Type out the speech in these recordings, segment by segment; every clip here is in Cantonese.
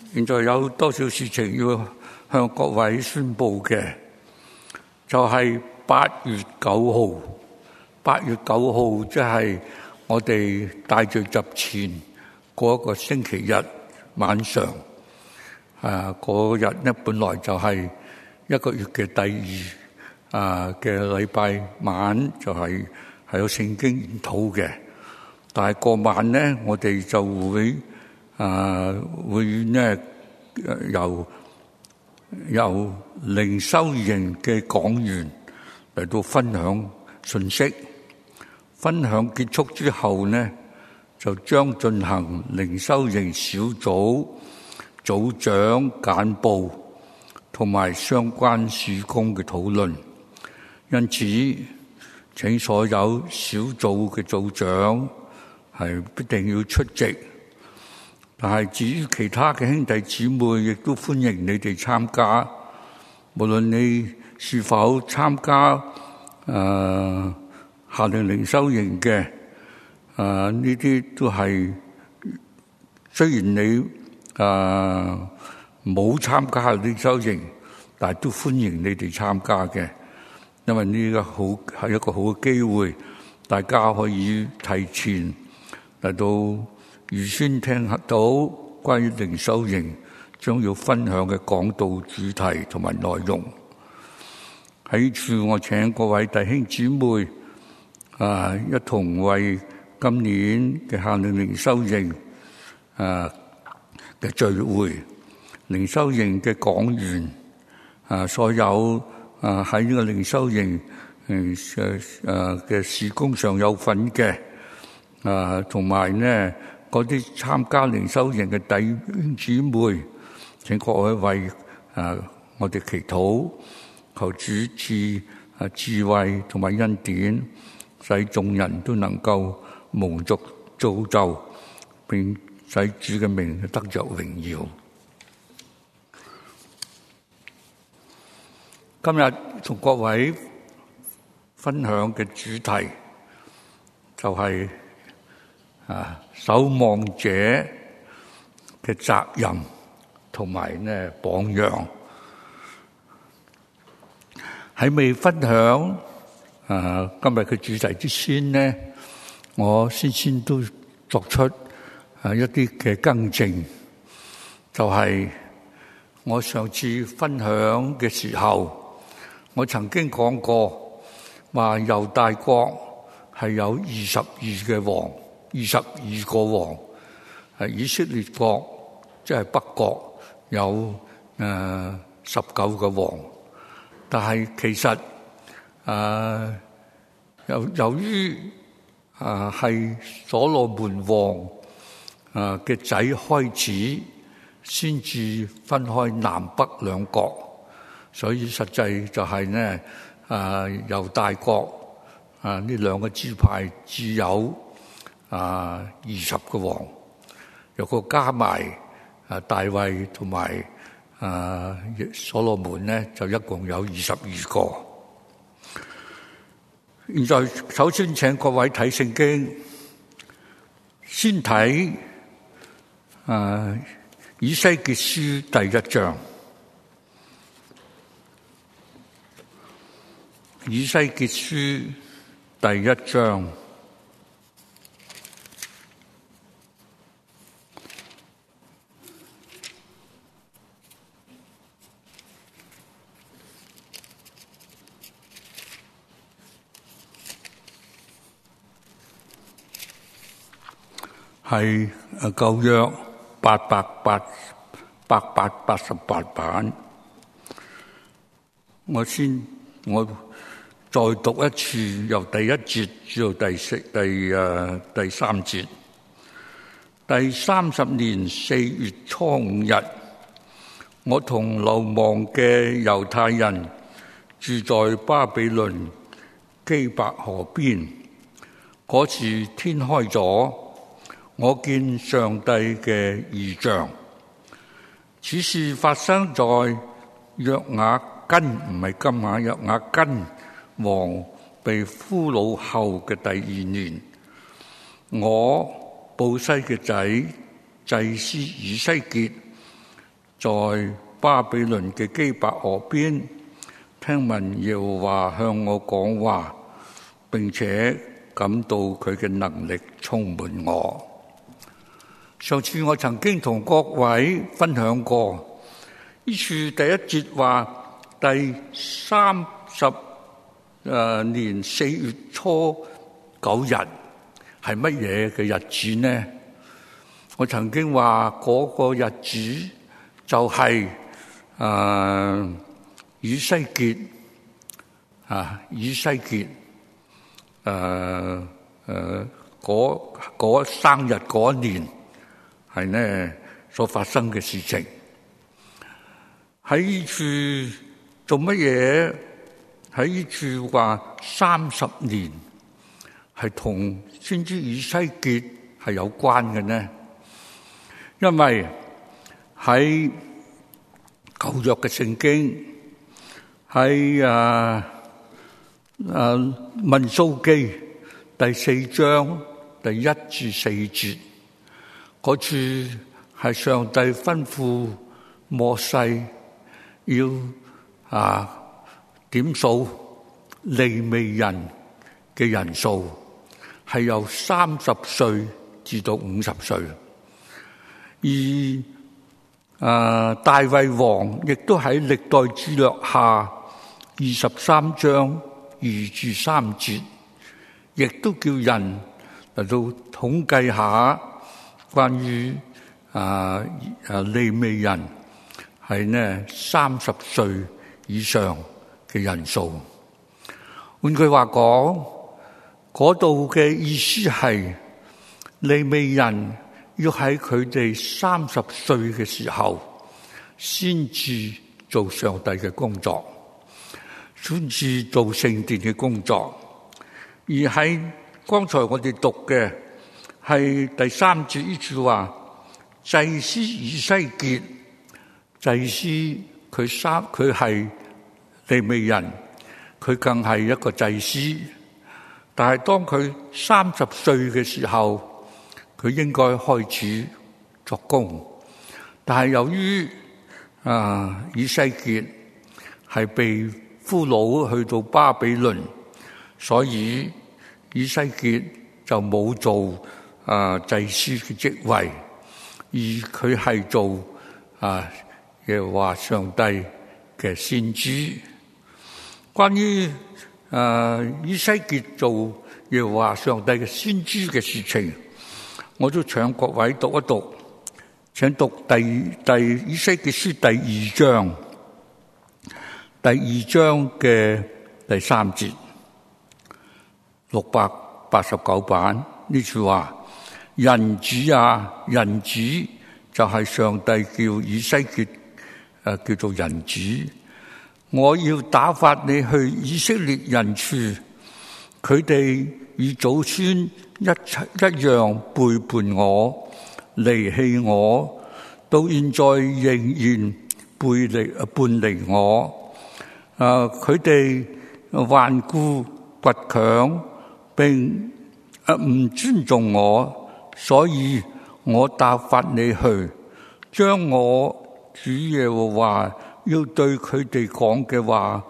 現在有多少事情要向各位宣佈嘅，就係8月9號。8月9號即係我哋大聚集前嗰一個星期日晚上。嗰日呢，本來就係一個月嘅第二嘅禮拜晚，就係有聖經研討嘅。但係嗰晚呢，我哋就會呢由靈修營嘅講員嚟到分享信息。分享結束之後呢，就將進行靈修營小組組長簡報同埋相關事工嘅討論。因此，請所有小組嘅組長係必定要出席。但係至於其他嘅兄弟姊妹，亦都歡迎你哋參加。無論你是否參加夏令靈修營嘅，呢啲都係雖然你冇參加夏令靈修營，但係都歡迎你哋參加嘅，因為呢個係一個好嘅機會，大家可以提前嚟到預先聽到關於靈修營將要分享嘅講道主題同埋內容。喺處我請各位弟兄姊妹一同為今年嘅夏令靈修營嘅聚會、靈修營嘅講員所有喺呢個靈修營嘅事工上有份嘅同埋呢嗰啲參加靈修營嘅弟兄姊妹，請各位為我哋祈禱，求主賜智慧同埋恩典，使眾人都能夠蒙造就，並使主嘅名得着榮耀。今日同各位分享嘅主題就係守望者嘅責任同埋呢榜樣。喺未分享今日嘅主題之前呢，我先都作出一啲嘅更正，就係我上次分享嘅時候，我曾經講過話猶大國係有22個王，以色列國即係北國有19個王。但係其實由於係所羅門王嘅仔開始先至分開南北兩國，所以實際就係呢猶大國呢兩個支派只有20個王，如果加埋大衛同埋所羅門呢，就一共有22個。現在首先請各位睇聖經，先睇以西結書第1章。以西結書第1章。係舊約888版。我再讀一次，由第1節至到第3節。第30年4月初5日，我同流亡嘅猶太人住在巴比倫基伯河邊。嗰時天開咗，我見上帝嘅異象。此事發生在約雅斤，唔係金亞，約雅斤王被俘虜後嘅第2年。我布西嘅仔祭司以西結在巴比倫嘅基伯河邊，聽聞耶和華向我講話，並且感到佢嘅能力充滿我。上次我曾經同各位分享過，呢處第一節話第30年4月初9日係乜嘢嘅日子呢？我曾經話嗰個日子就係以西結嗰生日嗰年係呢所發生嘅事情。喺呢處做乜嘢？喺呢處話30年係同先知以西結係有關嘅呢？因為喺舊約嘅聖經，喺民數記第4章第1至4節嗰處係上帝吩咐摩西要點數利未人嘅人數，係由30歲至到50歲。而大衛王亦都喺歷代志略下23章2至3節，亦都叫人嚟到統計下關於利未人係呢30歲以上嘅人數。換句話講，嗰度嘅意思係利未人要喺佢哋30歲嘅時候，先至做上帝嘅工作，先至做聖殿嘅工作。而喺剛才我哋讀嘅係第3節呢處話，祭司以西結，祭司佢係利未人，佢更係一個祭司。但係當佢30歲嘅時候，佢應該開始作工，但係由於以西結係被俘虜去到巴比倫，所以以西結就冇做祭司嘅職位，而佢係做耶和華上帝嘅先知。關於以西結做耶和華上帝嘅先知嘅事情，我都請各位讀一讀，請讀以西結書第2章嘅第3節，689版呢處話：人子啊，人子就係上帝叫以西結叫做人子。我要打發你去以色列人處，佢哋與祖先一樣背叛我、離棄我，到現在仍然叛離我。佢哋頑固倔強，並唔尊重我，所以我打發你去，將我主耶和華要對佢哋講嘅話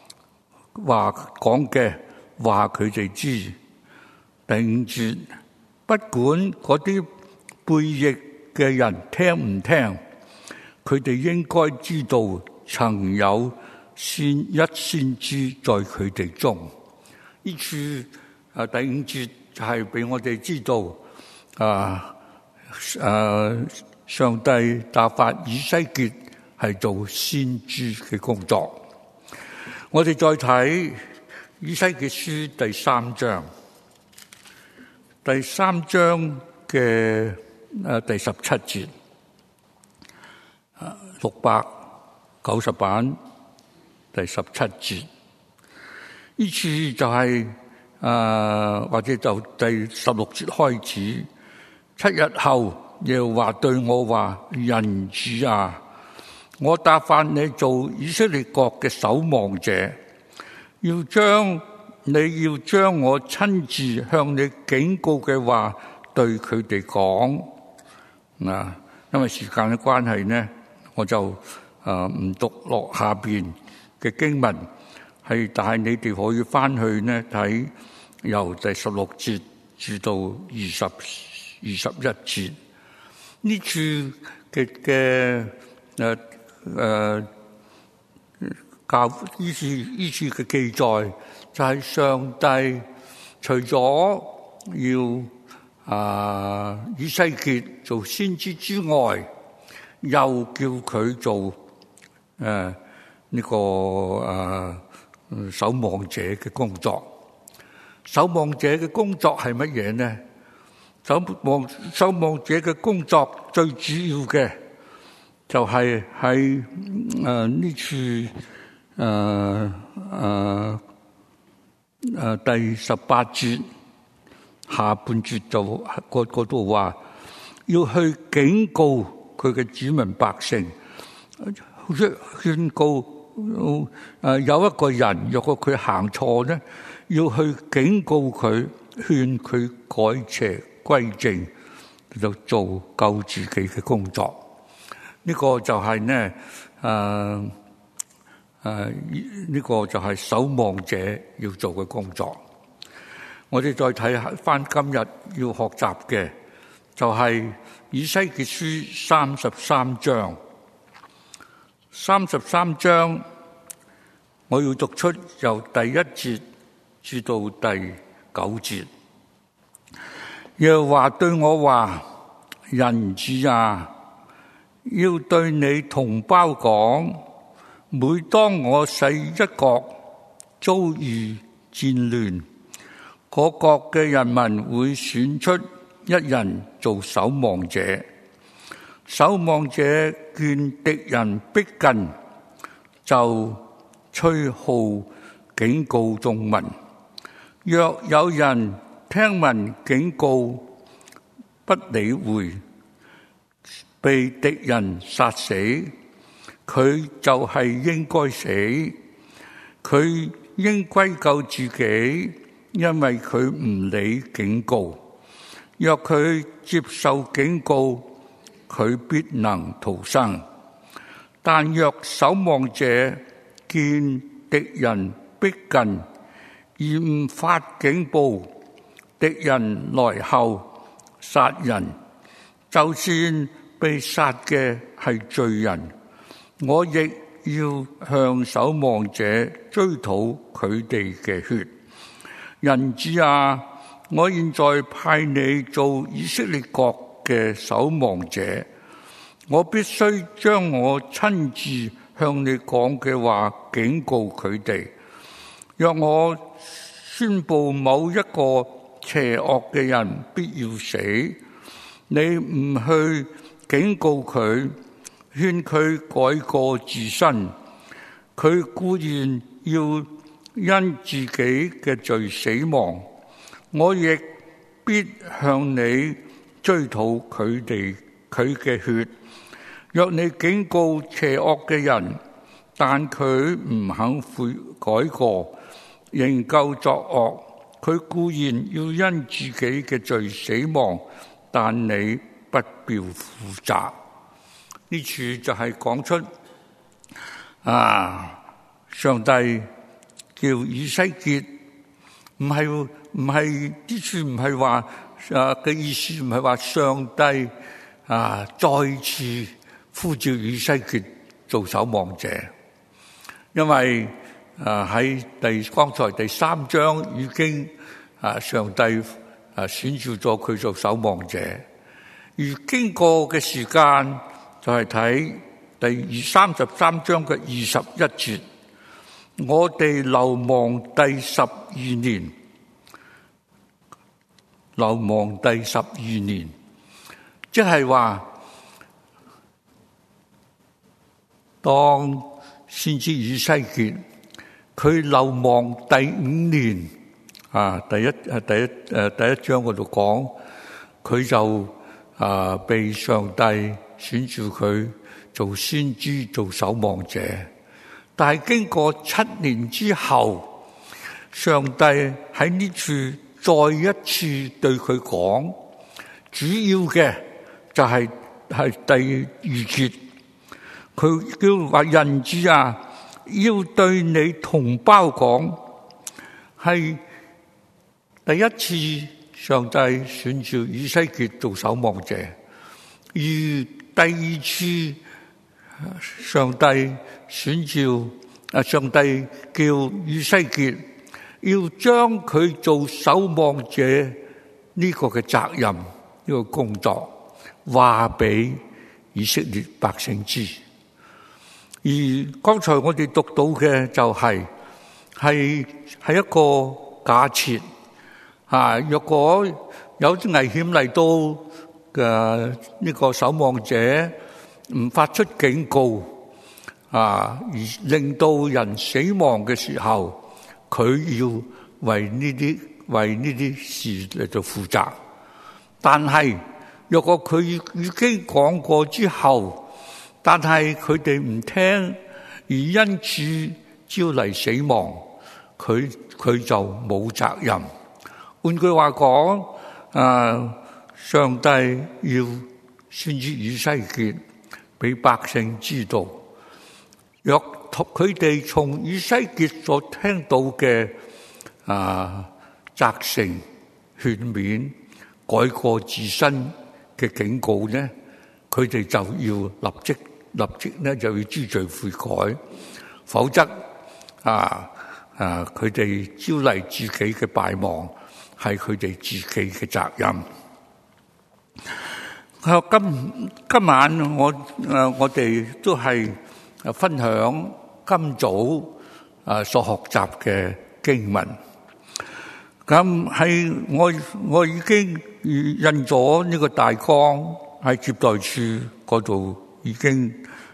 佢哋知。第5節，不管嗰啲背逆嘅人聽唔聽，佢哋應該知道曾有先知在佢哋中。呢處第5節就係俾我哋知道上帝打發以西結係做先知嘅工作。我哋再睇以西結書第3章。第3章嘅第17節，690版第17節，呢處就係或者就第16節開始。7日後，耶和華對我話：人子啊，我打發你做以色列國嘅守望者，你要將我親自向你警告嘅話對佢哋講。因為時間嘅關係呢， 我就唔讀落下邊嘅經文，但係你哋可以翻去呢睇由第16節至到21節呢處嘅教呢處嘅記載，就係上帝除咗要以西結做先知之外，又叫佢做守望者嘅工作。守望者嘅工作係乜嘢呢？守望者嘅工作最主要嘅就係喺呢處第18節下半節就嗰度話，要去警告佢嘅子民百姓，勸告有一個人若果佢行錯呢，要去警告佢，勸佢改邪歸正，就做救自己嘅工作。呢個就係呢呢個就係守望者要做嘅工作。我哋再睇翻今日要學習嘅，就係以西結書33章。33章我要讀出由第1節至到第9節。耶和華對我話：人子啊，要對你同胞講，每當我使一國遭遇戰亂，各國嘅人民會選出一人做守望者。守望者見敵人逼近，就吹號警告眾民。若有人聽聞警告不理會，被敵人殺死，佢就係應該死。佢應歸咎自己，因為佢唔理警告。若佢接受警告，佢必能逃生。但若守望者見敵人逼近而唔發警報，敵人來後殺人，就算被殺嘅係罪人，我亦要向守望者追討佢哋嘅血。人子啊，我現在派你做以色列國嘅守望者，我必須將我親自向你講嘅話警告佢哋。若我宣布某一個邪惡嘅人必要死，你唔去警告佢，勸佢改過自新，佢固然要因自己嘅罪死亡，我亦必向你追討佢嘅血。若你警告邪惡嘅人，但佢唔肯悔改過，仍舊作惡，佢固然要因自己嘅罪死亡，但你不必負責。呢處就係講出上帝叫以西結，唔係呢處唔係話嘅意思，唔係話上帝再次呼召以西結做守望者，因為喺剛才第3章已經上帝選召咗佢做守望者，而經過嘅時間就係睇第33章嘅21節，我哋流亡第12年，即係話當先知以西結佢流亡第5年第一章嗰度講，佢就被上帝選召佢做先知，做守望者。但係經過7年之後，上帝喺呢處再一次對佢講，主要嘅就係第2節， 佢叫話人子啊，要對你同胞講，係第一次上帝選召以西結做守望者，而第二次上帝選召上帝叫以西結要將佢做守望者呢個嘅責任，呢個工作話俾以色列百姓知。而剛才我哋讀到嘅就係一個假設，若果有啲危險嚟到嘅呢個守望者唔發出警告，而令到人死亡嘅時候，佢要為呢啲事嚟到負責。但係若果佢已經講過之後，但係佢哋唔聽，而因此招嚟死亡，佢就冇責任。換句話講，上帝要先知以西結俾百姓知道，若佢哋從以西結所聽到嘅責成、勸勉、改過自身嘅警告呢，佢哋就要立即呢就要知罪悔改，否則佢哋招嚟自己嘅敗亡，係佢哋自己嘅責任。今晚我哋都係分享今早所學習嘅經文。咁係我已經印咗呢個大綱喺接待處嗰度，已經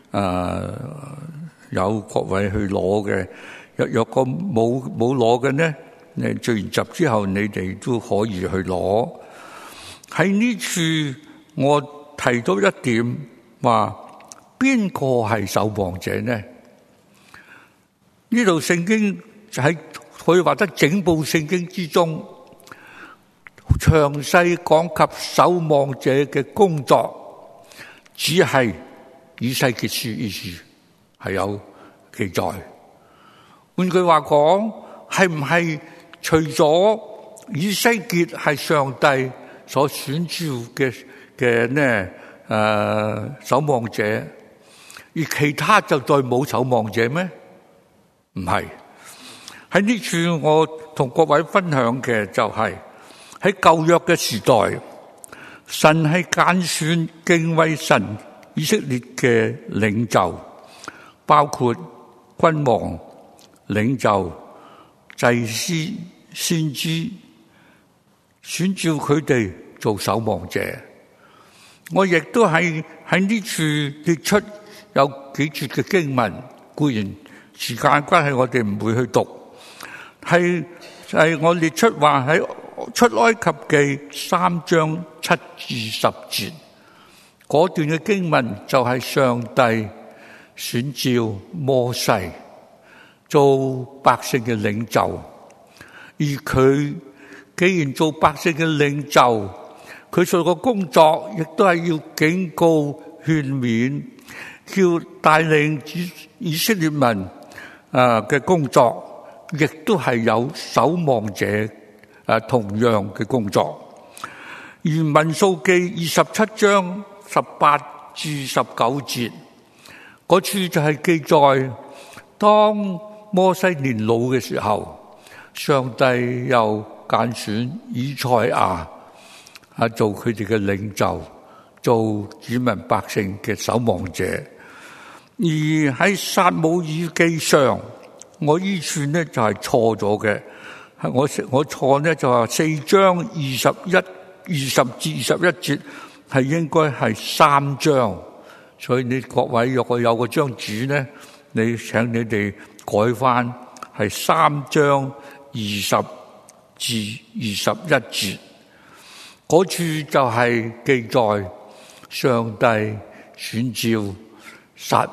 有各位去攞嘅。若果冇攞嘅呢，你聚完集之後，你哋都可以去攞。喺呢處我提到一點，話邊個係守望者呢？呢度聖經就喺可以話得整部聖經之中，詳細講及守望者嘅工作，只係以西結書呢處係有記載。換句話講，係唔係除咗以西結係上帝所選召嘅呢守望者，而其他就再冇守望者咩？唔係。喺呢處我同各位分享嘅就係喺舊約嘅時代，神係揀選敬畏神以色列嘅領袖，包括君王、領袖、祭司、先知，選召佢哋做守望者。我亦都喺呢處列出有幾節嘅經文，固然時間關係我哋唔會去讀，係我列出話喺出埃及記3章7至10節嗰段嘅經文，就係上帝選召摩西做百姓嘅領袖，而佢既然做百姓嘅領袖，佢做個工作亦都係要警告、勸勉，叫帶領以色列民嘅工作，亦都係有守望者同樣嘅工作。而民數記27章18至19節嗰處就係記載，當摩西年老嘅時候，上帝又揀選以賽亞做佢哋嘅領袖，做子民百姓嘅守望者。而喺撒母耳記上，我呢處呢就係錯咗嘅，我錯呢就話4章20至21節係應該係3章，所以你各位若果有個張紙呢，你請你哋改翻係3章20至21節，嗰處就係記載上帝選召撒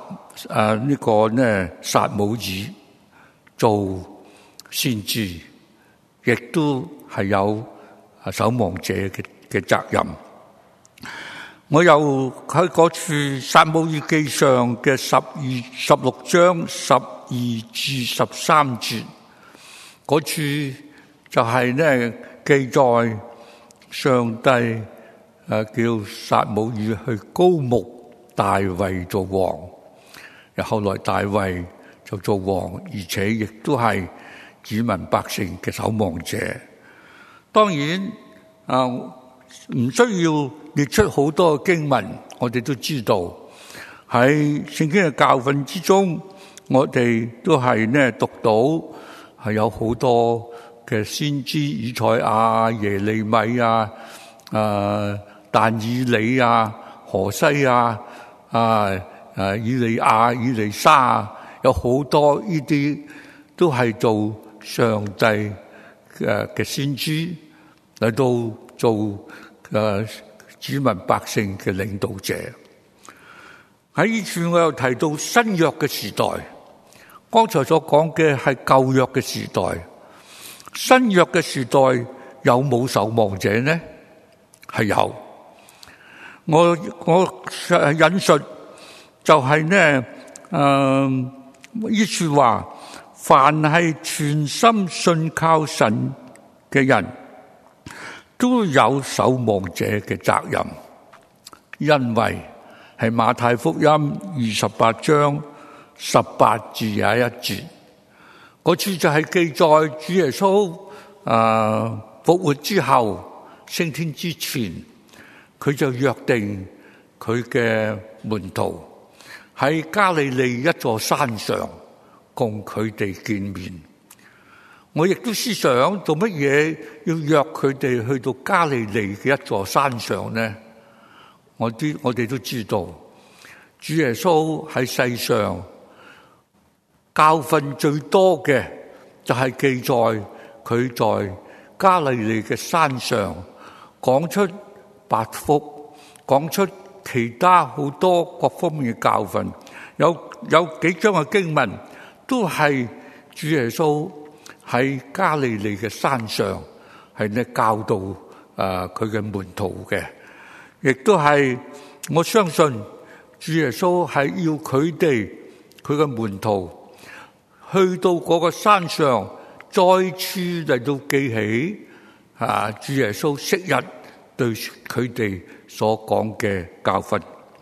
母耳做先知，亦都係有守望者嘅責任。 我又喺嗰處撒母耳記上嘅16章12至13節，嗰處就係呢記載上帝叫撒母耳去膏牧大衛做王，後來大衛就做王，而且亦都係子民百姓嘅守望者。當然唔需要列出好多經文，我哋都知道喺聖經嘅教訓之中，我哋都係呢讀到係有好多嘅先知以賽亞、耶利米但以理何西以利亞、以利沙，有好多呢啲都係做上帝嘅先知嚟到做子民百姓嘅領導者。喺呢處我又提到新約嘅時代，剛才所講嘅係舊約嘅時代。新約嘅時代有冇守望者呢？係有。我引述就係呢處話，凡係全心信靠神嘅人都有守望者嘅責任，因為係馬太福音28章18至21節，嗰處就係記載主耶穌復活之後升天之前，佢就約定佢嘅門徒喺加利利一座山上共佢哋見面。我亦都思想做乜嘢要約佢哋去到加利利嘅一座山上呢？我哋都知道主耶穌喺世上教訓最多嘅就係記載佢在加利利嘅山上講出八福，講出其他好多各方面嘅教訓。有幾章嘅經文都係主耶穌喺加利利嘅山上係呢教導佢嘅門徒嘅，亦都係我相信主耶穌係要佢嘅門徒去到嗰個山上，再次嚟到記起主耶穌昔日對佢哋所講嘅教訓。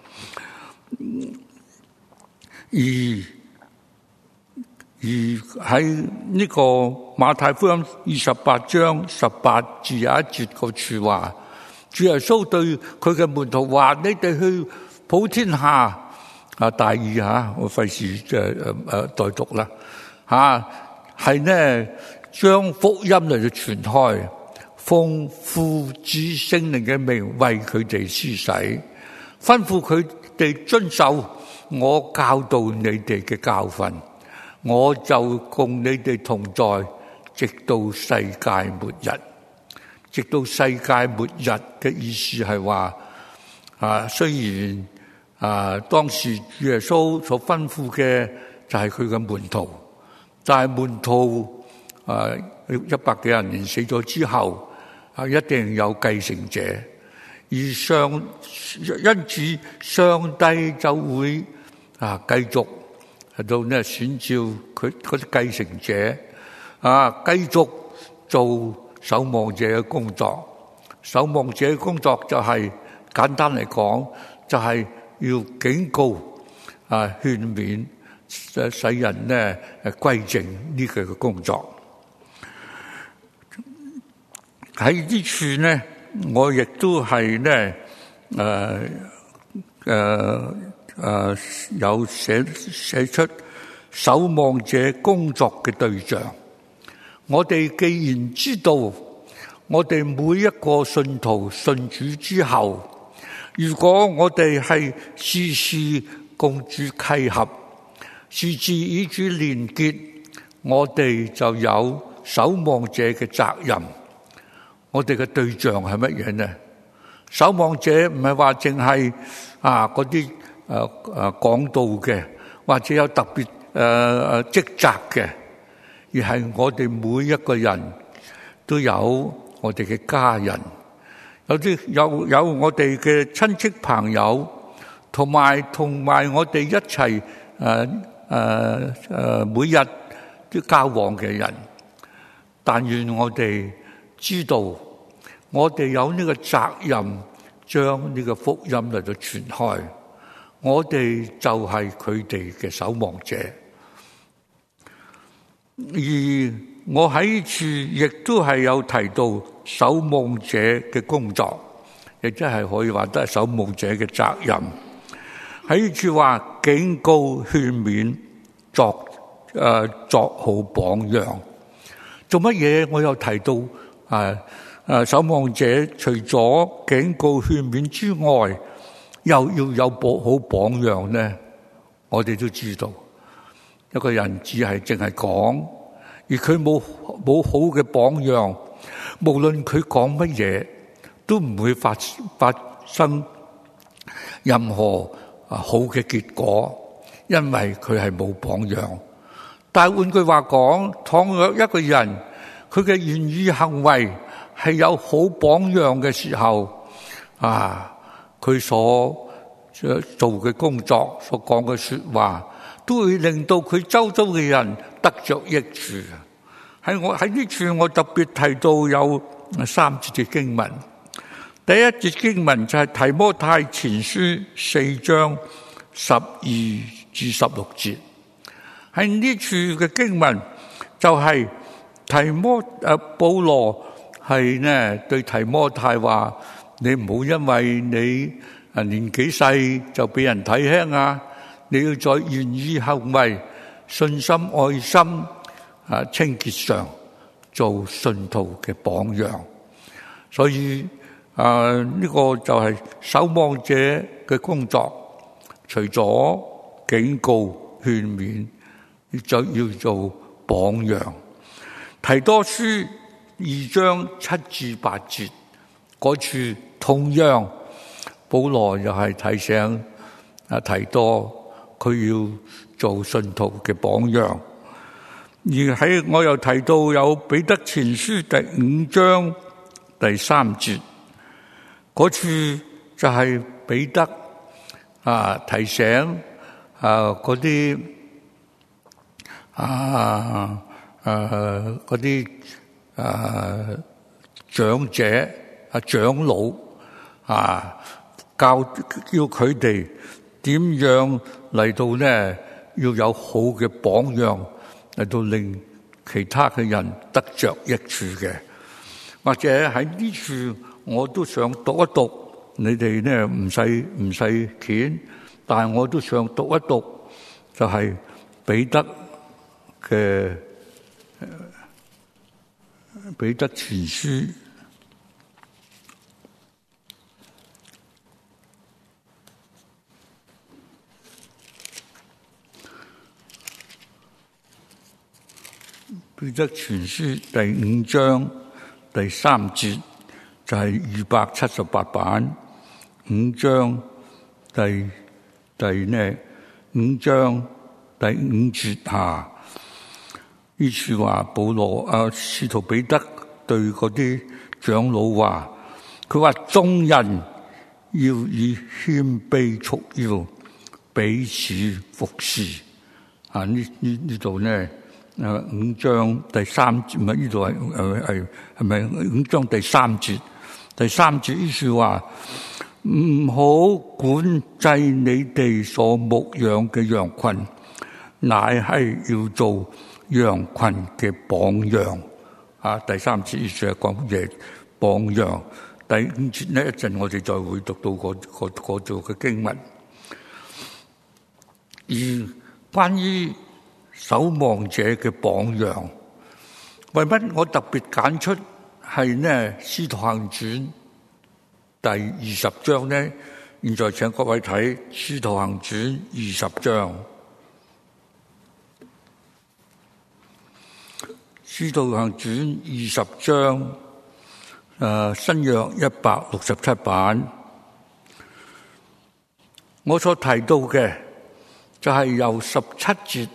而喺呢個馬太福音28章18至21節個處話，主耶穌對佢嘅門徒話：你哋去普天下大意我費事代讀啦係呢將福音嚟到傳開，奉父子聖靈嘅名為佢哋施洗，吩咐佢哋遵守我教導你哋嘅教訓，我就共你哋同在，直到世界末日。直到世界末日嘅意思係話雖然當時主耶穌所吩咐嘅就係佢嘅門徒，但係門徒100幾廿年死咗之後一定有繼承者，而因此上帝就會繼續喺度呢選召佢嗰啲繼承者繼續做守望者嘅工作。守望者嘅工作就係簡單嚟講，就係要警告勸勉使人呢歸正呢個嘅工作。喺呢處呢，我亦都係呢有寫出守望者工作嘅對象。我哋既然知道我哋每一個信徒信主之後，如果我哋係事事共主契合，事事與主連結，我哋就有守望者嘅責任。我哋嘅對象係乜嘢呢？守望者唔係話淨係嗰啲講道嘅，或者有特別職責嘅，而係我哋每一個人都有我哋嘅家人， 有我哋嘅親戚朋友，同埋我哋一齊每日都交往嘅人。但願我哋知道，我哋有呢個責任，將呢個福音嚟到傳開。我哋就係佢哋嘅守望者。而我喺處亦都係有提到守望者嘅工作，亦即係可以話都係守望者嘅責任。喺處話警告、勸勉、作好榜樣。做乜嘢？我有提到守望者除咗警告、勸勉之外，又要有好榜樣呢？我哋都知道，一個人只係淨係講，而佢冇好嘅榜樣，無論佢講乜嘢，都唔會發生任何好嘅結果，因為佢係冇榜樣。但係換句話講，倘若一個人佢嘅言語行為係有好榜樣嘅時候，佢所做嘅工作、所講嘅說話，都會令到佢周遭嘅人得着益處。喺呢處，我特別提到有3節嘅經文。第一節經文就係提摩太前書4章12至16節。喺呢處嘅經文就係保羅係呢對提摩太話：你唔好因為你年紀細就俾人睇輕啊！你要在言語行為、信心、愛心、清潔上做信徒嘅榜樣。所以呢個就係守望者嘅工作，除咗警告、勸勉，就要做榜樣。提多書2章7至8節嗰處，同樣保羅又係提醒提多佢要做信徒嘅榜樣。而我又提到有彼得前書第5章第3節嗰處，就係彼得提醒嗰啲長者長老叫佢哋點樣嚟到呢？要有好嘅榜樣嚟到令其他嘅人得着益處嘅。或者喺呢處我都想讀一讀，你哋呢唔使卷，但係我都想讀一讀，就係彼得嘅彼得前書第5章第3節，就係278版5章5章第5節下。呢處話保羅使徒彼得對嗰啲長老話，佢話眾人要以謙卑束腰，彼此服侍。呢度呢5章第3節，唔係呢度係咪5章第3節？第3節呢處話唔好管制你哋所牧養嘅羊群，乃係要做羊群嘅榜樣。第3節呢處係講嘢榜樣。第5節呢，一陣我哋再會讀到嗰度嘅經文。而關於守望者嘅榜樣，為乜我特別揀出係呢《使徒行傳》第20章呢？現在請各位睇《使徒行傳》20章，《使徒行傳》20章，新約167版。我所提到嘅就係由17節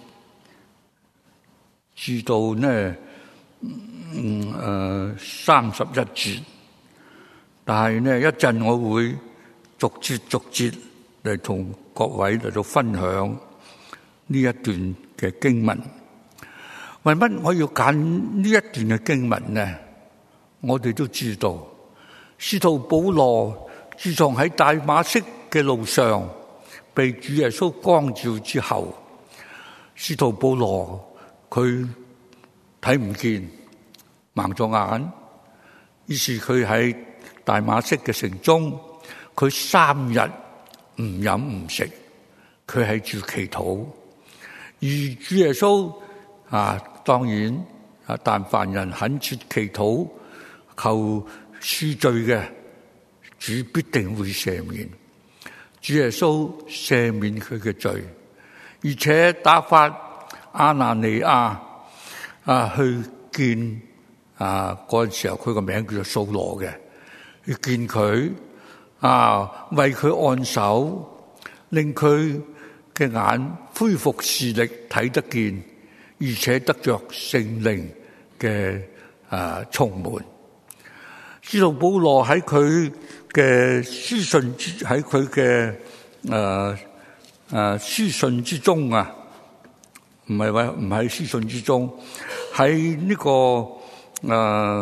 至到呢31節， 但係呢，一陣我會逐節嚟同各位嚟到分享呢一段嘅經文。為乜我要揀呢一段嘅經文呢？我哋都知道，使徒保羅自從喺大馬色嘅路上被主耶穌光照之後，使徒保羅佢睇唔見，盲咗眼，於是佢喺大馬色嘅城中，佢3日唔飲唔食，佢喺住祈禱。而主耶穌當然但凡人懇切祈禱求恕罪嘅，主必定會赦免。主耶穌赦免佢嘅罪，而且打發亞拿尼亞去見嗰陣時候佢個名叫做掃羅嘅，去見佢為佢按手，令佢嘅眼恢復視力，睇得見，而且得着聖靈嘅充滿。使徒保羅喺佢嘅書信喺佢嘅書信之中唔係書信之中，喺呢個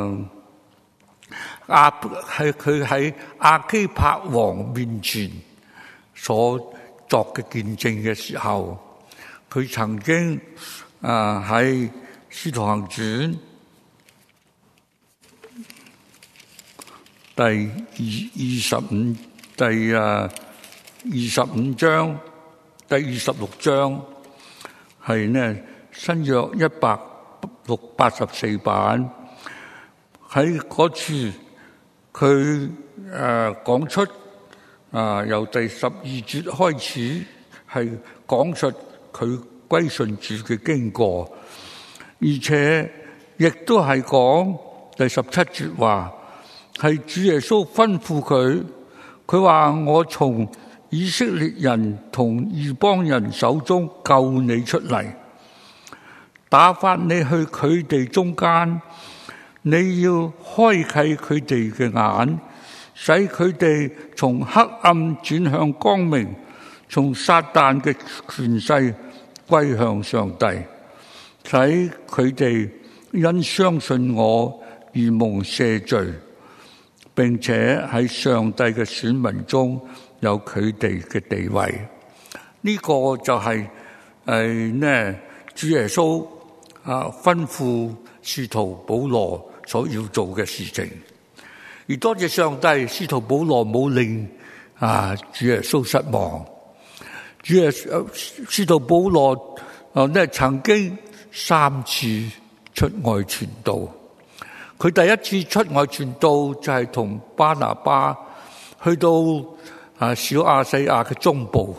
佢喺亞基帕王面前所作嘅見證嘅時候，佢曾經喺使徒行傳第25章第26章係呢新約184版，喺嗰處佢講出由第12節開始係講出佢歸信主嘅經過，而且亦都係講第17節話係主耶穌吩咐佢話我從以色列人同異邦人手中救你出嚟，打發你去佢哋中間，你要開啟佢哋嘅眼，使佢哋從黑暗轉向光明，從撒旦嘅權勢歸向上帝，使佢哋因相信我而蒙赦罪，並且喺上帝嘅選民中有佢哋嘅地位。呢個就係主耶穌吩咐使徒保羅所要做嘅事情。而多謝上帝，使徒保羅冇令主耶穌失望。使徒保羅曾經3次出外傳道。佢第一次出外傳道就係同巴拿巴去到小亞細亞嘅中部，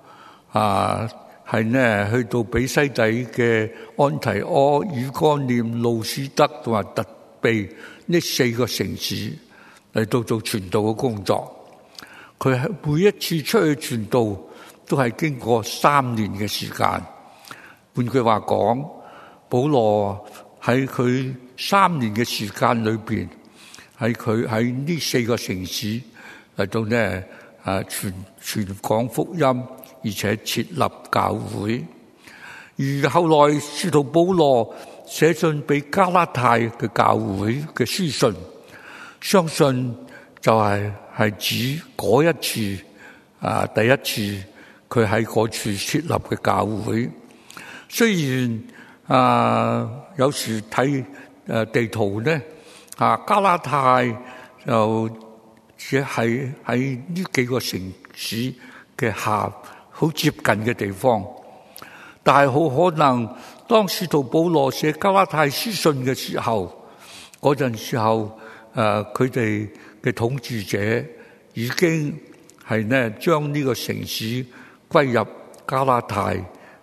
去到比西底嘅安提阿、以哥念、路斯德同埋特庇呢4個城市嚟到做傳道嘅工作。佢係每一次出去傳道都係經過3年嘅時間。換句話講，保羅喺佢3年嘅時間裏邊，佢喺呢4個城市嚟到傳講福音，而且設立教會。而後來使徒保羅寫信俾加拉太嘅教會嘅書信，相信就係指嗰一次第一次佢喺嗰處設立嘅教會。雖然有時睇地圖呢，加拉太就只係喺呢幾個城市嘅好接近嘅地方，但係好可能當使徒保羅寫加拉太書信嘅時候，嗰陣時候佢哋嘅統治者已經係將呢個城市歸入加拉太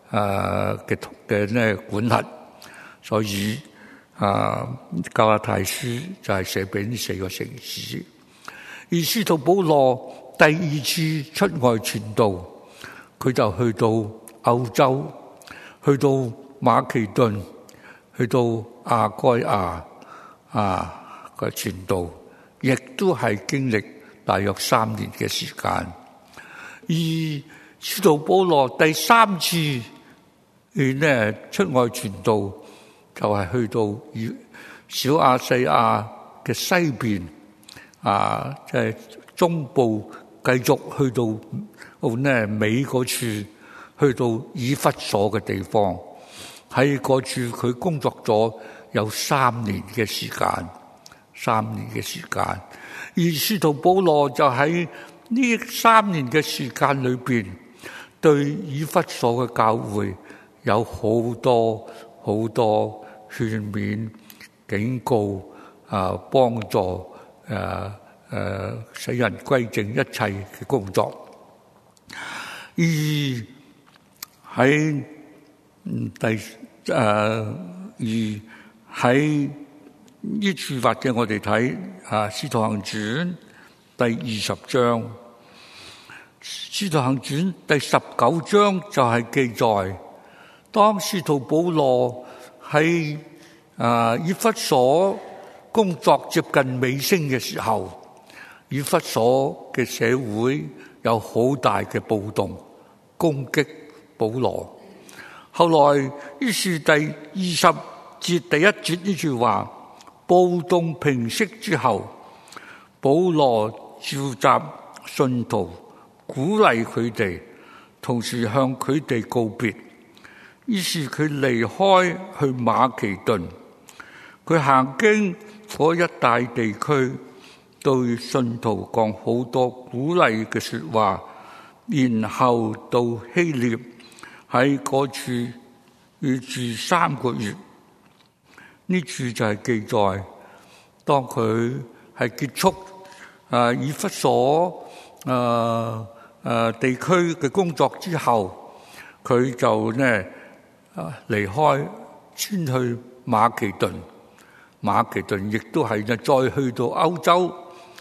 嘅管轄，所以加拉太書就係寫俾呢4個城市。而使徒保羅第2次出外傳道，佢就去到歐洲，去到馬其頓，去到亞該亞嘅傳道， 亦都係經歷大約3年嘅時間。而使徒保羅第3次出外傳道，就係去到小亞細亞嘅西邊，即係中部，繼續去到尾嗰處，去到以弗所嘅地方。喺嗰處佢工作咗有3年嘅時間，3年嘅時間。而使徒保羅就喺呢3年嘅時間裏邊，對以弗所嘅教會有好多好多勸勉、警告、幫助、使人歸正一切嘅工作。而喺呢處，或者我哋睇《使徒行傳》第20章，《使徒行傳》第19章就係記載，當使徒保羅喺以弗所工作接近尾聲嘅時候，以弗所嘅社會有好大嘅暴動，攻擊保羅。後來於是第20節第1節呢句話，暴動平息之後，保羅召集信徒，鼓勵佢哋，同時向佢哋告別。於是佢離開去馬其頓，佢行經嗰一帶地區，對信徒講好多鼓勵嘅說話，然後到希臘，喺嗰處要住3個月。呢處就係記載，當佢係結束以弗所地區嘅工作之後，佢就離開，先去馬其頓。馬其頓亦都係再去到歐洲。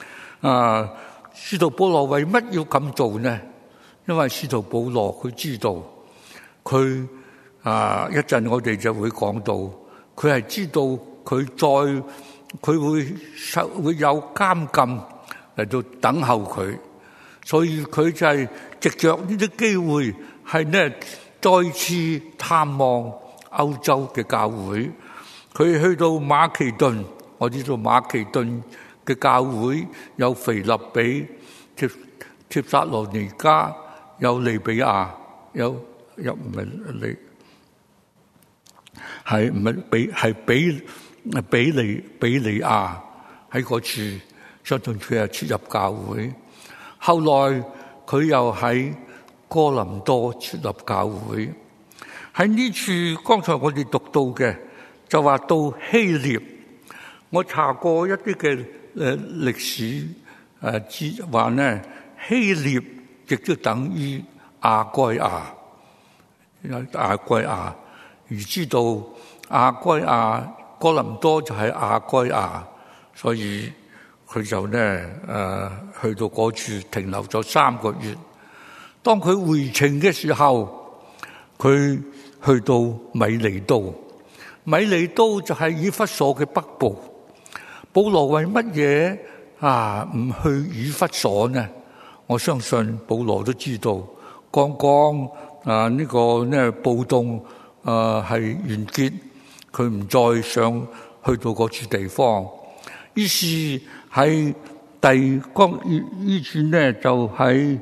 使徒保羅為乜要咁做呢？因為使徒保羅佢知道，佢一陣我哋就會講到，佢係知道佢會有監禁嚟到等候佢，所以佢就係藉着呢啲機會，係再次探望歐洲嘅教會。佢去到馬其頓，我知道馬其頓嘅教會有腓立比、帖撒羅尼迦，有利比亞，有唔係利，係唔係係比利亞喺嗰處，相信佢係出入教會。後來佢又喺哥林多出入教會。喺呢處，剛才我哋讀到嘅就話到希臘，我查過一啲嘅歷史話希臘亦都等於亞該亞，而知道亞該亞哥林多就係亞該亞，所以佢就去到嗰處停留咗3個月。當佢回程嘅時候，佢去到米利都。米利都就係以弗所嘅北部。保羅為乜嘢唔去以弗所呢？我相信保羅都知道，剛剛呢個暴動係完結，佢唔再想去到嗰處地方。於是喺呢處就喺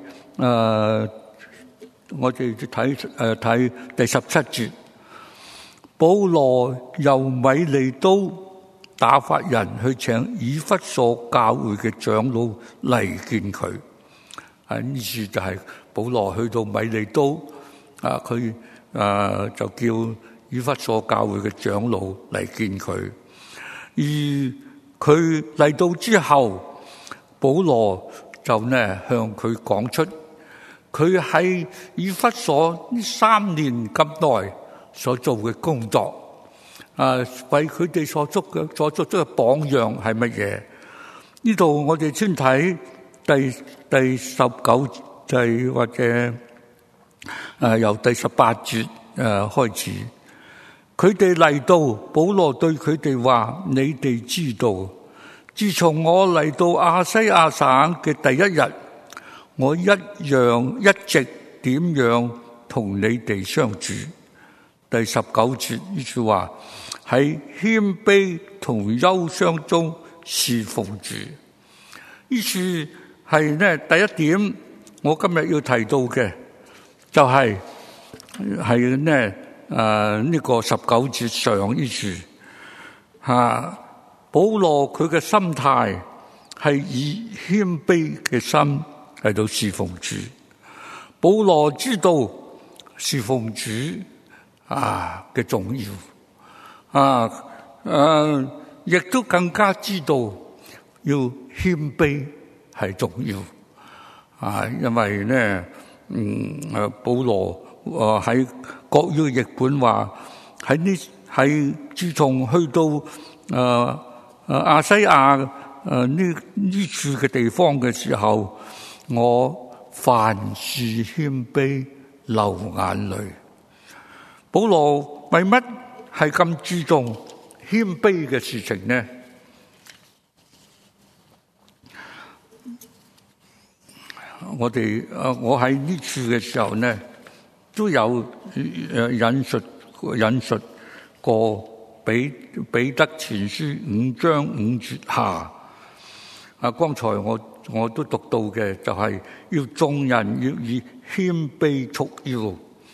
我哋睇第17節。保羅由米利都打發人去請以弗所教會嘅長老嚟見佢。呢處就係保羅去到米利都，佢就叫以弗所教會嘅長老嚟見佢。而佢嚟到之後，保羅就向佢講出佢喺以弗所呢3年咁耐所做嘅工作，為佢哋所作出嘅榜樣係乜嘢？呢度我哋先睇第19節，或者由第18節開始。佢哋嚟到，保羅對佢哋話：你哋知道， 自從我嚟到亞西亞省嘅第一日，我一直點樣同你哋相處。第19節呢句話，喺謙卑同憂傷中侍奉主。呢處係呢第一點，我今日要提到嘅就係呢個19節上呢處保羅佢嘅心態係以謙卑嘅心嚟到侍奉主。保羅知道侍奉主嘅重要，亦都更加知道要謙卑係重要。因為咧，保羅喺國語譯本話喺自從去到亞西亞呢處嘅地方嘅時候，我凡事謙卑流眼淚。保羅為乜係咁注重謙卑嘅事情呢？我喺呢處嘅時候呢，都有引述過彼得前書5章5節下。剛才我都讀到嘅就係要眾人要以謙卑束腰。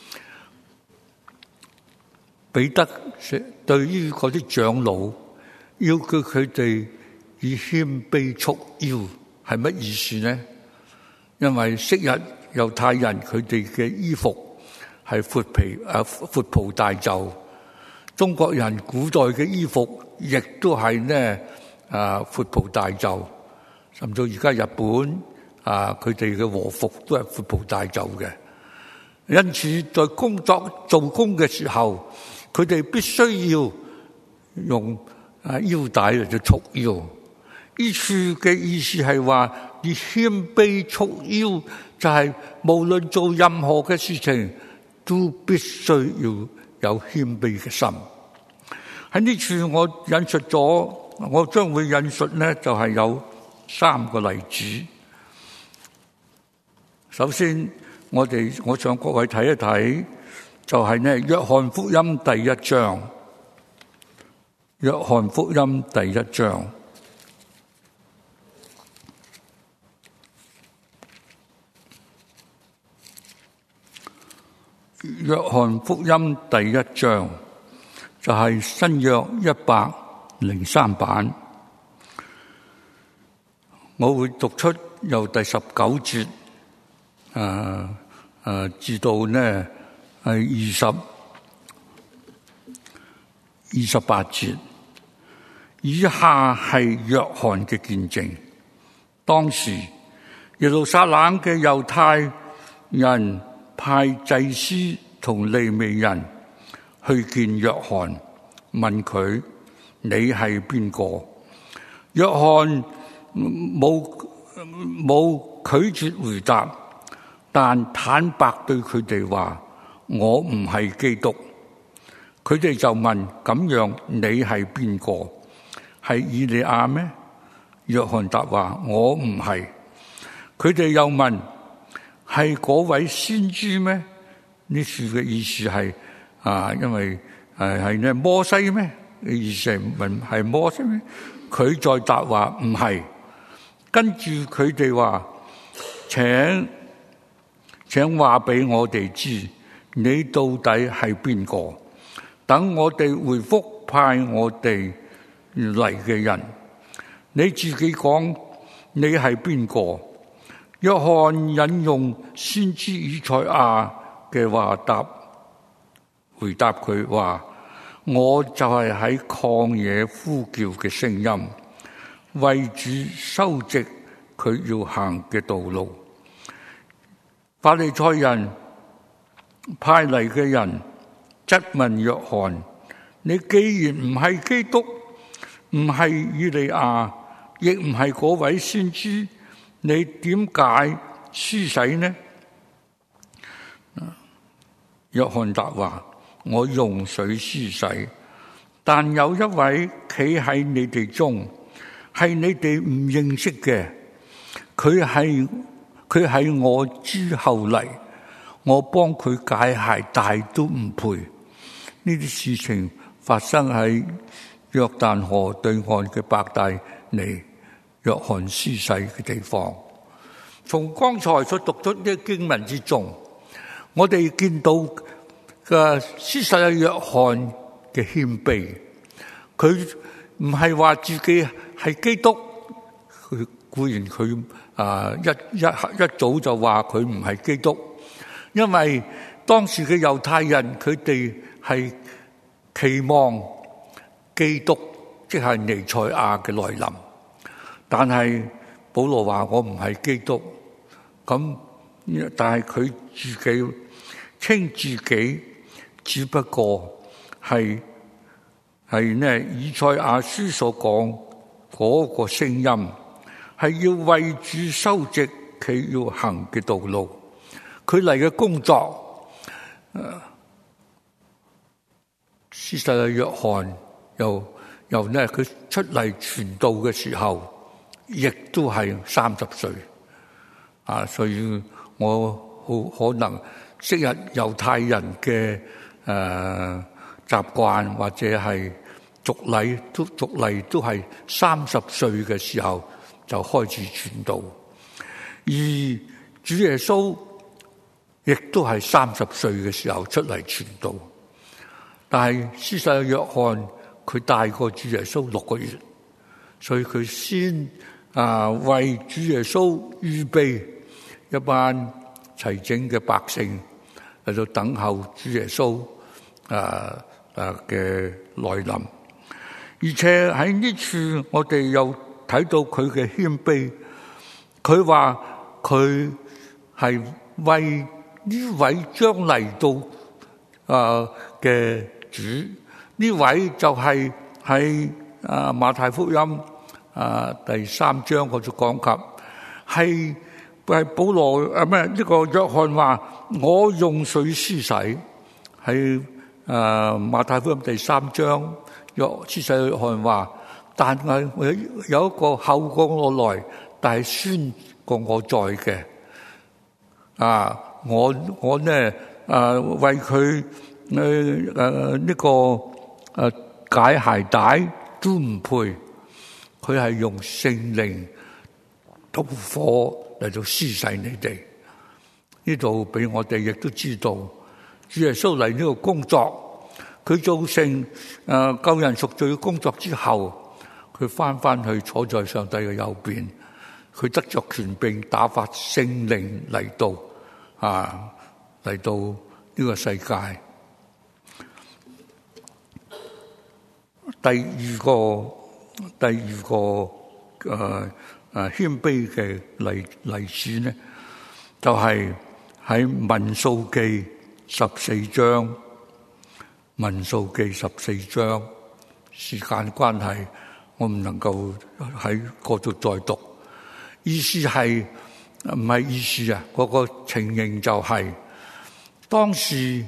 彼得對於嗰啲長老要叫佢哋以謙卑束腰係乜意思呢？因為昔日猶太人佢哋嘅衣服係闊袍大袖，中國人古代嘅衣服亦都係闊袍大袖，甚至而家日本佢哋嘅和服都係闊袍大袖嘅。因此在做工嘅時候，佢哋必須要用腰帶嚟到束腰。呢處嘅意思係話，以謙卑束腰，就係無論做任何嘅事情，都必須要有謙卑嘅心。喺呢處我將會引述呢，就係有3個例子。首先，我想各位睇一睇，就係呢約翰福音第1章。約翰福音第1章。約翰福音第1章就係新約103版，我會讀出由第19節至到呢係28節。以下係約翰嘅見證。當時耶路撒冷嘅猶太人派祭司同利未人去見約翰，問佢：你係邊個？約翰冇拒絕回答，但坦白對佢哋話：我唔係基督。佢哋就問：咁樣你係邊個？係以利亞咩？約翰答話：我唔係。佢哋又問：係嗰位先知咩？呢處嘅意思係因為係呢摩西咩？意思係問係摩西咩？佢再答話唔係。跟住佢哋話：請話俾我哋知，你到底係邊個？等我哋回覆派我哋嚟嘅人。你自己講你係邊個？約翰引用先知以賽亞嘅話回答佢話：我就係喺曠野呼叫嘅聲音，為主修直佢要行嘅道路。法利賽人派嚟嘅人質問約翰：你既然唔係基督，唔係以利亞，亦唔係嗰位先知，你點解施洗呢？約翰答話：我用水施洗，但有一位企喺你哋中， 係你哋唔認識嘅，佢係我之後嚟，我幫佢解鞋帶都唔配。呢啲事情發生喺約旦河對岸嘅伯大尼約翰施洗嘅地方。從剛才所讀出啲經文之中，我哋見到嘅施洗約翰嘅謙卑，佢唔係話自己係基督，佢固然佢一早就話佢唔係基督，因為當時嘅猶太人佢哋係期望基督即係彌賽亞嘅來臨，但係保羅話我唔係基督，咁但係佢自己稱自己只不過係以賽亞書所講嗰個聲音，係要為主修直佢要行嘅道路。佢嚟嘅工作，施洗約翰又佢出嚟傳道嘅時候，亦都係30歲。所以我好可能昔日猶太人嘅習慣或者係俗例都係30歲嘅時候就開始傳道，而主耶穌亦都係30歲嘅時候出嚟傳道。但係施洗約翰佢大過主耶穌6個月，所以佢先為主耶穌預備一班齊整嘅百姓嚟到等候主耶穌嘅來臨。而且喺呢處我哋又睇到佢嘅謙卑，佢話佢係為呢位將嚟到嘅主，呢位就係喺馬太福音第3章嗰度講及，係保羅呢個約翰話我用水施洗，喺馬太福音第3章施洗約翰話，但係有一個後過我來，但係先過我在嘅，我呢為佢呢個解鞋帶都唔配，佢係用聖靈同火嚟到施洗你哋。呢度俾我哋亦都知道，主耶穌嚟呢個工作，佢做成救人贖罪嘅工作之後，佢翻去坐在上帝嘅右邊，佢得着權柄打發聖靈嚟到呢個世界。第二個謙卑嘅例子呢，就係喺民數記14章。民數記14章，時間關係，我唔能夠喺嗰度再讀。意思係唔係意思啊？嗰個情形就係當時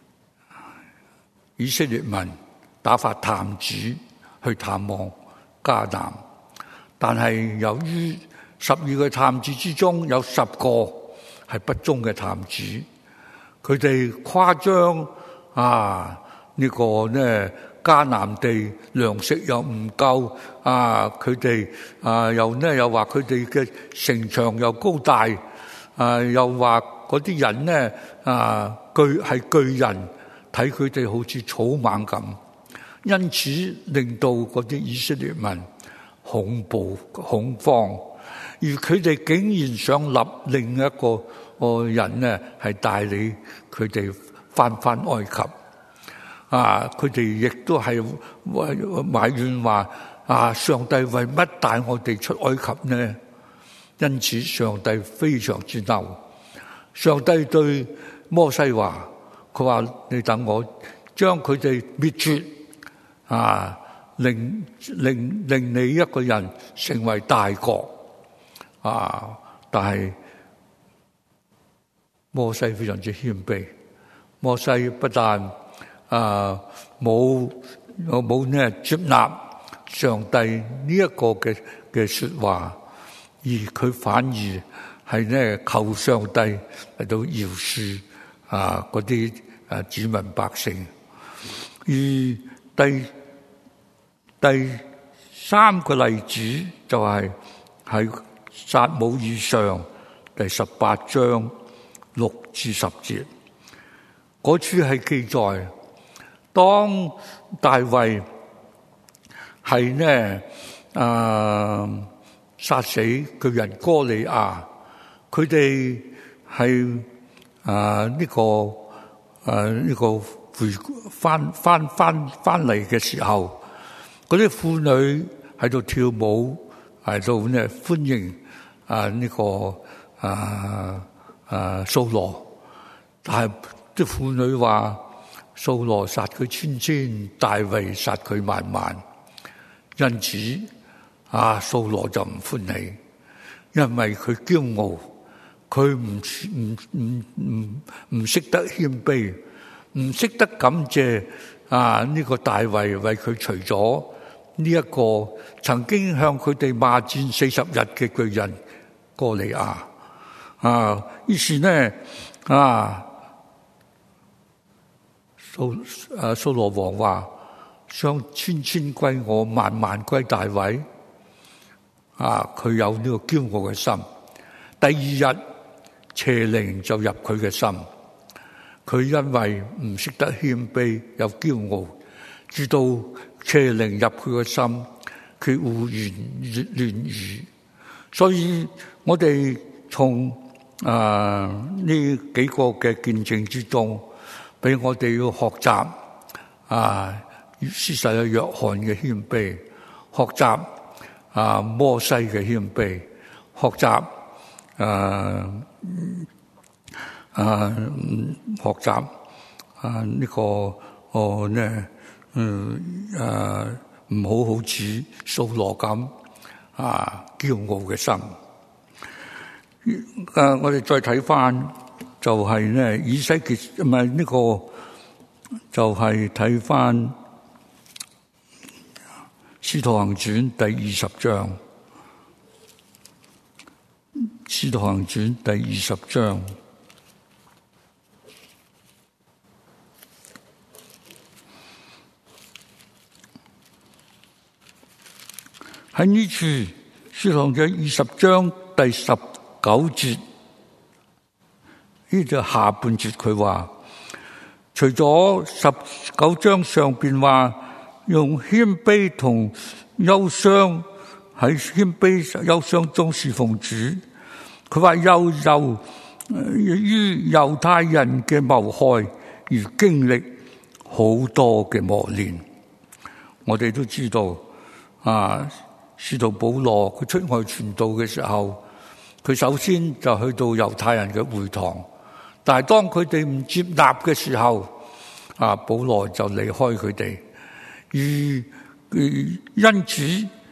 以色列民打發探子去探望迦南，但係由於12個探子之中有10個係不忠嘅探子，佢哋誇張呢個呢迦南地糧食又唔夠，佢哋又話佢哋嘅城牆又高大，又話嗰啲人呢係巨人，睇佢哋好似草蜢咁，因此令到嗰啲以色列民恐慌，而佢哋竟然想立另一個人呢係帶領佢哋翻埃及。佢哋亦都係埋怨話上帝為乜帶我哋出埃及呢？因此上帝非常之嬲。上帝對摩西話，佢話你等我將佢哋滅絕，令你一個人成為大國。但係摩西非常之謙卑，摩西不但冇呢接納上帝呢一個嘅說話，而佢反而係咧求上帝嚟到饒恕嗰啲子民百姓。而第三個例子就係喺撒母耳上第18章6至10節，嗰處係記載，當大衛係呢殺死巨人哥利亞，佢哋係呢個翻嚟嘅時候，嗰啲婦女喺度跳舞，喺度呢歡迎掃羅，但係啲婦女話掃羅殺佢千千，大衛殺佢萬萬，因此掃羅就唔歡喜，因為佢驕傲，佢唔識得謙卑，唔識得感謝呢個大衛為佢除咗呢一個曾經向佢哋罵戰40日嘅巨人哥利亞。於是呢掃羅王話：將千千歸我，萬萬歸大衛。佢有呢個驕傲嘅心。第二日邪靈就入佢嘅心，佢因為唔識得謙卑又驕傲，直到邪靈入佢嘅心，佢胡言亂語。所以我哋從呢幾個嘅見證之中，俾我哋要學習施洗嘅約翰嘅謙卑，學習摩西嘅謙卑，學習呢個唔好似掃羅咁驕傲嘅心。我哋再睇翻就係呢以西結，唔係呢個就係睇翻使徒行傳第20章，使徒行傳第20章喺呢處，使徒行傳20章第19節，呢就下半節佢話，除咗19章上邊話用謙卑同憂傷，喺謙卑憂傷中侍奉主，佢話又於猶太人嘅謀害而經歷好多嘅磨練。我哋都知道使徒保羅佢出外傳道嘅時候，佢首先就去到猶太人嘅會堂，但係當佢哋唔接納嘅時候，保羅就離開佢哋，而因此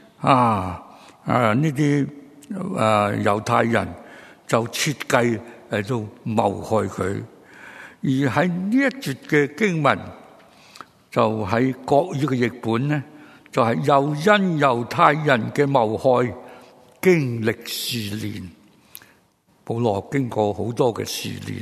呢啲猶太人就設計嚟到謀害佢。而喺呢一節嘅經文，就喺國語嘅譯本呢，就係又因猶太人嘅謀害經歷試煉。保羅經過好多嘅試煉，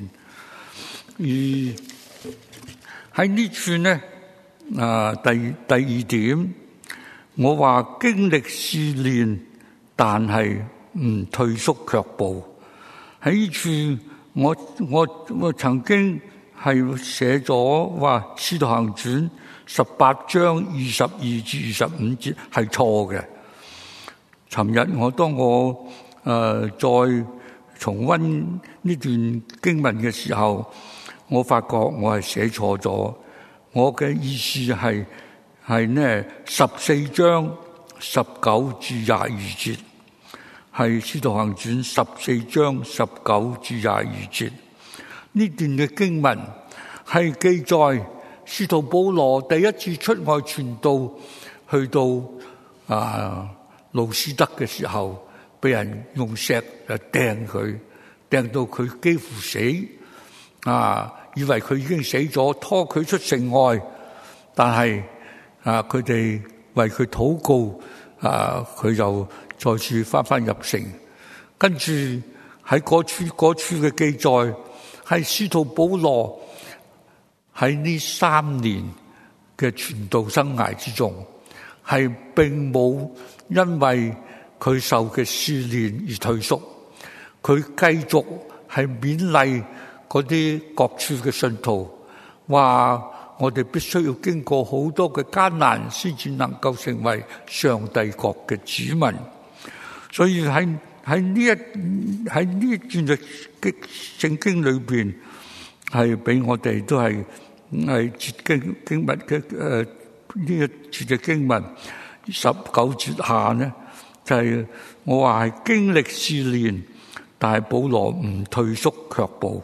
而喺呢處呢第二點，我話經歷試煉，但係唔退縮卻步。喺呢處我曾經係寫咗話《使徒行傳》18章22至25節係錯嘅。尋日當我再重溫呢段經文嘅時候，我發覺我係寫錯咗。我嘅意思係呢14章19至22節，係《使徒行傳》14章19至22節。呢段嘅經文係記載使徒保羅第一次出外傳道，去到路斯德嘅時候，被人用石掟佢，掟到佢幾乎死，以為佢已經死咗，拖佢出城外，但係佢哋為佢禱告，佢就再次翻入城。跟住喺嗰處嘅記載，係使徒保羅喺呢3年嘅傳道生涯之中，係並冇因為佢受嘅試煉而退縮，佢繼續係勉勵嗰啲各處嘅信徒，話我哋必須要經過好多嘅艱難，先至能夠成為上帝國嘅子民。所以喺呢一段嘅聖經裏邊，係俾我哋都係經文嘅呢一節嘅經文19節下呢，就係我話係經歷試煉，但係保羅唔退縮卻步。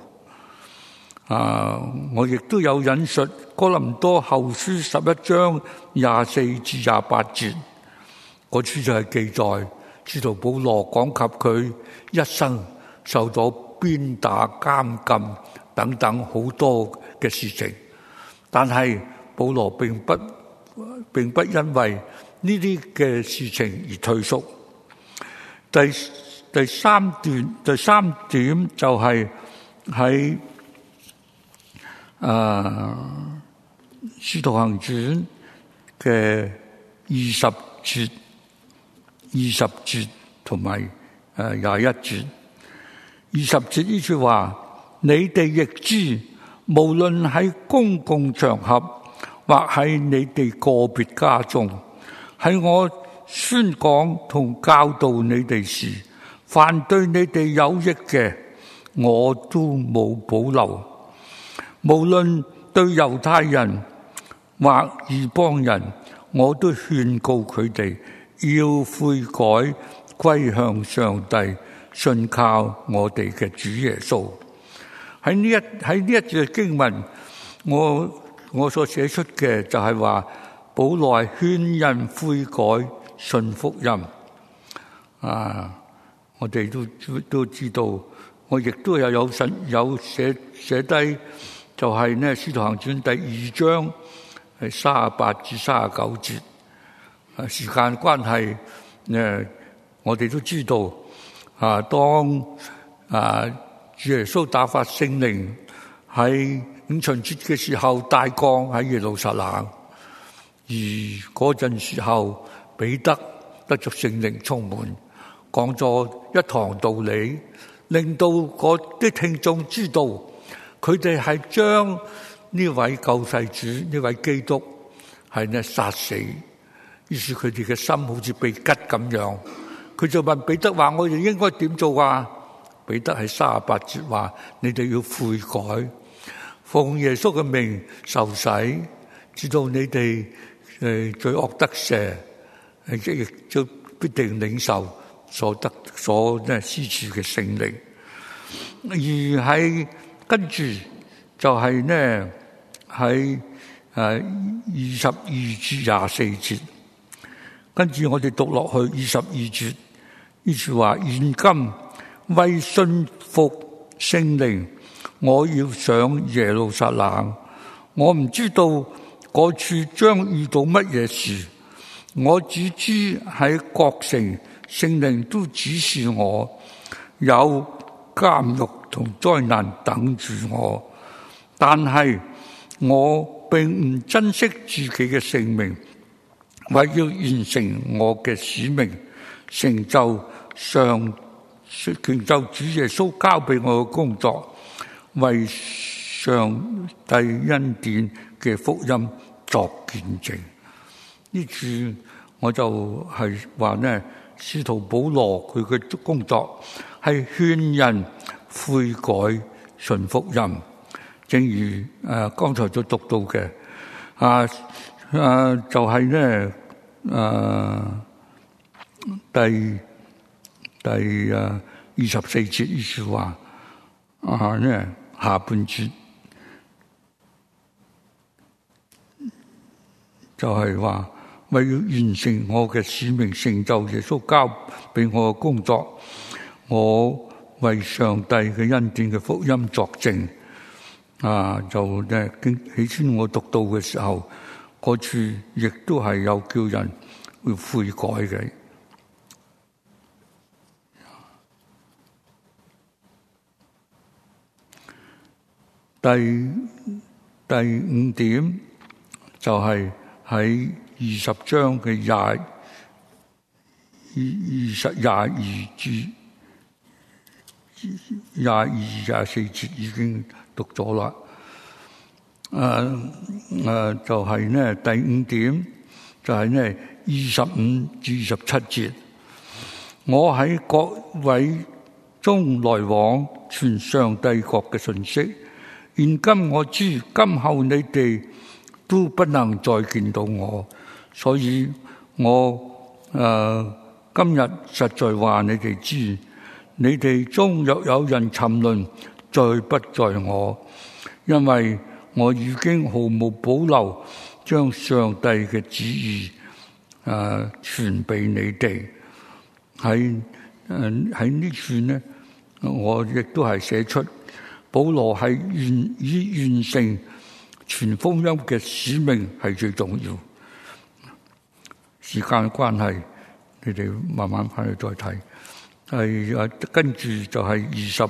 我亦都有引述哥林多後書11章24至28節，嗰處就係記載使徒保羅講及佢一生受到鞭打、監禁等等好多嘅事情，但係保羅並不因為呢啲嘅事情而退縮。第三點就係喺使徒行傳嘅20節同埋21節。20節呢句話，你哋亦知，無論喺公共場合或喺你哋個別家中，喺我宣講同教導你哋時，凡對你哋有益嘅，我都冇保留。無論對猶太人或異邦人，我都勸告佢哋要悔改，歸向上帝，信靠我哋嘅主耶穌。喺呢一節經文，我所寫出嘅就係話，保羅勸人悔改，信福音。我哋都知道，我亦都有寫低，就係呢《使徒行傳》第2章係38至39節。時間關係，我哋都知道，當主耶穌打發聖靈喺五旬節嘅時候大降喺耶路撒冷，而嗰陣時候彼得得咗聖靈充滿，講咗一堂道理，令到嗰啲聽眾知道，佢哋係將呢位救世主、呢位基督係呢殺死，於是佢哋嘅心好似被吉咁樣。佢就問彼得話：我哋應該點做啊？彼得係38節話：你哋要悔改，奉耶穌嘅名受洗，直到你哋罪惡得赦，亦就必定領受所施賜嘅聖靈。而係跟住就係呢喺22至24節，跟住我哋讀落去22節，呢句話：現今為信服聖靈，我要上耶路撒冷。我唔知道嗰處將遇到乜嘢事，我只知喺各城聖靈都指示我有監獄同災難等住我，但係我並唔珍惜自己嘅性命，為要完成我嘅使命，成就主耶穌交俾我嘅工作，為上帝恩典嘅福音作見證。呢處我就係話呢，使徒保羅佢嘅工作係勸人悔改信福音，正如剛才就讀到嘅就係呢第24節呢句話呢下半節就係話，為要完成我嘅使命，成就耶穌交俾我嘅工作，我為上帝嘅恩典嘅福音作證。就呢起先我讀到嘅時候， 嗰處亦都係有叫人會悔改嘅。第五點就係喺20章嘅22至24節已經讀咗啦。就係呢第五點就係呢25至27節，我喺各位中來往傳上帝國嘅信息。現今我知，今後你哋都不能再見到我，所以我今日實在話你哋知，你哋中若有人沉淪，罪不在我，因為我已經毫無保留將上帝嘅旨意傳俾你哋。喺呢處呢，我亦都係寫出保羅係已完成傳福音嘅使命係最重要。時間關係，你哋慢慢翻去再睇。跟住就係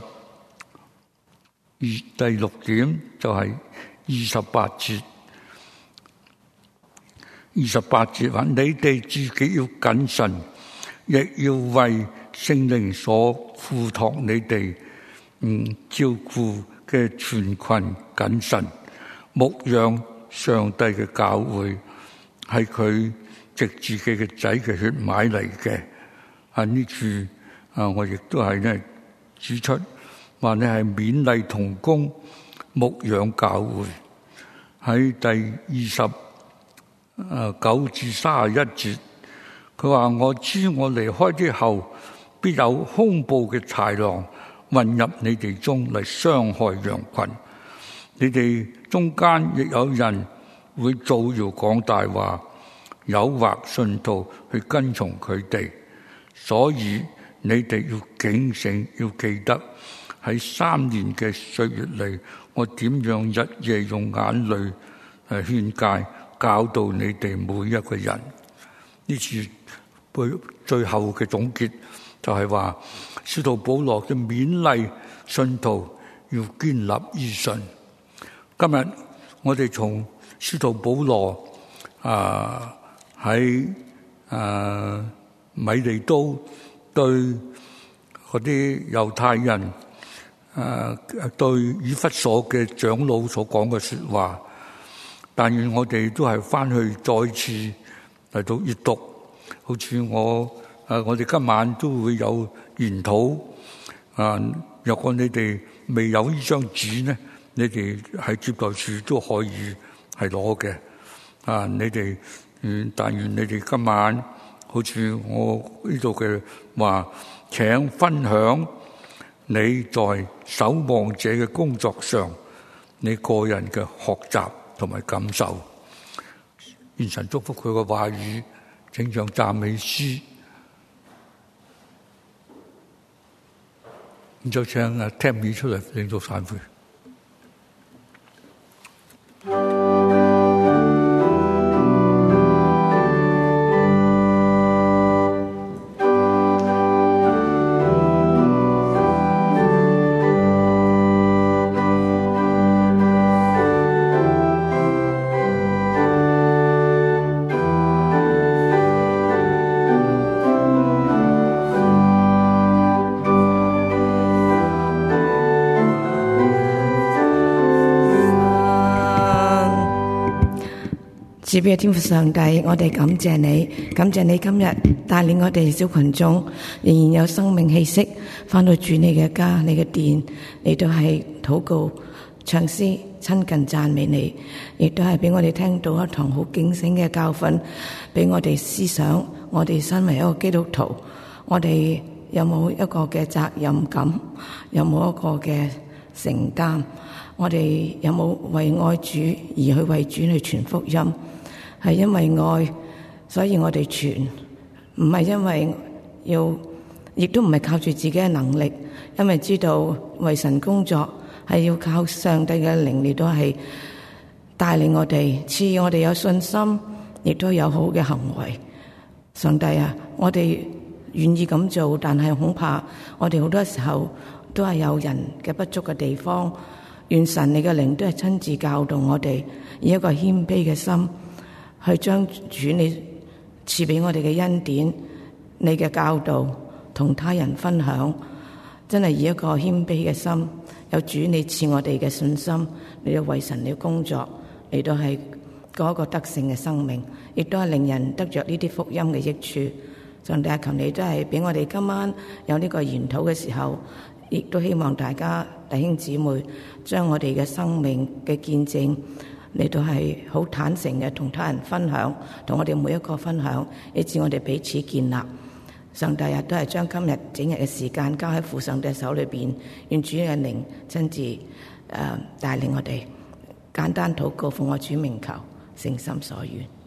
第6點就係28節。28節話：你哋自己要謹慎，亦要為聖靈所付託你哋照顧嘅全群謹慎，牧養上帝嘅教會，係佢藉自己嘅仔嘅血買嚟嘅。呢處我亦都係呢指出，話你係勉勵同工，牧養教會。喺第29至31節，佢話：我知我離開之後，必有凶暴嘅豺狼混入你哋中嚟傷害羊群，你哋中間亦有人會造謠講大話，誘惑信徒去跟從佢哋。所以你哋要警醒，要記得喺3年嘅歲月裏，我點樣日夜用眼淚勸誡教導你哋每一個人。呢次最後嘅總結就係話，使徒保羅嘅勉勵信徒要堅立於信。今日我哋從使徒保羅喺米利都對嗰啲猶太人對以弗所嘅長老所講嘅說話，但願我哋都係翻去再次嚟到閱讀。好似我哋今晚都會有研討。若果你哋未有呢張紙呢，你哋喺接待處都可以係攞嘅。你哋但願你哋今晚好似我呢度嘅話，請分享你在守望者嘅工作上你個人嘅學習同埋感受。願神祝福佢嘅話語，請唱讚美詩。咁就請Tammy出嚟領導散會。 慈悲嘅天父上帝，我哋感謝你，感謝你今日帶領我哋小群眾仍然有生命氣息，翻到主你嘅家、你嘅殿，你都係禱告、唱詩、親近讚美你，亦都係俾我哋聽到一堂好警醒嘅教訓，俾我哋思想。我哋身為一個基督徒，我哋有冇一個嘅責任感？有冇一個嘅承擔？我哋有冇為愛主而去為主去傳福音？係因為愛，所以我哋傳，唔係因為亦都唔係靠住自己嘅能力，因為知道為神工作係要靠上帝嘅靈嚟到係帶領我哋，賜予我哋有信心，亦都有好嘅行為。上帝啊，我哋願意咁做，但係恐怕我哋好多時候都係有人嘅不足嘅地方。願神你嘅靈都係親自教導我哋，以一個謙卑嘅心去將主你賜俾我哋嘅恩典，你嘅教導同他人分享，真係以一個謙卑嘅心，有主你賜我哋嘅信心，你要為神你工作，你都係嗰個得勝嘅生命，亦都係令人得着呢啲福音嘅益處。上帝啊，求你都係俾我哋今晚有呢個研討嘅時候，亦都希望大家弟兄姊妹將我哋嘅生命嘅見證，你都係好坦誠嘅同他人分享，同我哋每一個分享，以致我哋彼此建立。上帝啊，都係將今日整日嘅時間交喺父上帝手裏邊，願主嘅靈親自帶領我哋。簡單禱告，奉我主名求，誠心所願。